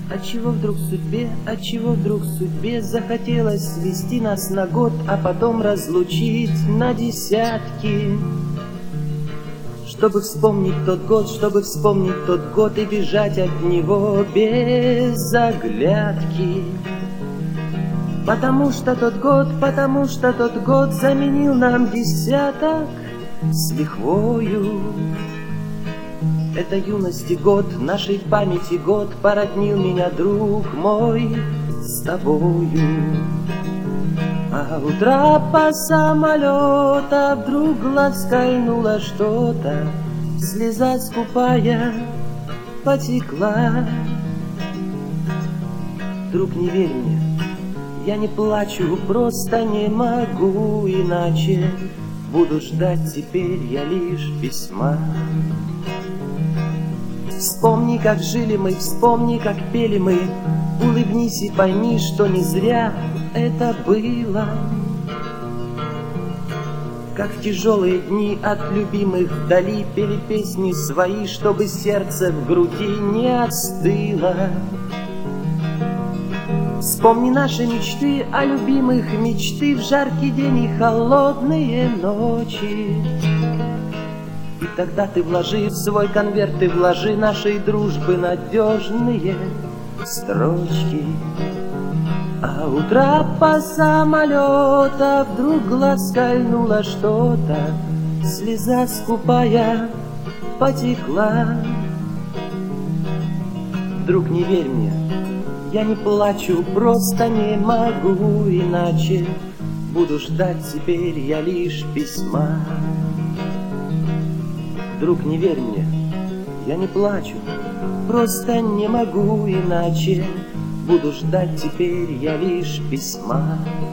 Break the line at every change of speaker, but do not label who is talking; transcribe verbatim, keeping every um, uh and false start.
Отчего вдруг судьбе, отчего вдруг судьбе захотелось свести нас на год, а потом разлучить на десятки? Чтобы вспомнить тот год, чтобы вспомнить тот год и бежать от него без оглядки. Потому что тот год, потому что тот год заменил нам десяток с лихвою. Это юности год, нашей памяти год, породнил меня, друг мой, с тобою. А утра по самолета вдруг глаз скользнуло что-то, слеза скупая потекла. Друг, не верь мне, я не плачу, просто не могу иначе. Буду ждать теперь я лишь письма. Вспомни, как жили мы, вспомни, как пели мы. Улыбнись и пойми, что не зря это было. Как в тяжелые дни от любимых вдали пели песни свои, чтобы сердце в груди не остыло. Вспомни наши мечты о любимых, мечты в жаркий день и холодные ночи. И тогда ты вложи в свой конверт, ты вложи нашей дружбы надежные строчки. А утра по самолета вдруг глаз скользнуло что-то, слеза скупая потекла. Вдруг, не верь мне, я не плачу, просто не могу иначе. Буду ждать теперь я лишь письма. Друг, не верь мне, я не плачу, просто не могу иначе. Буду ждать теперь я лишь письма.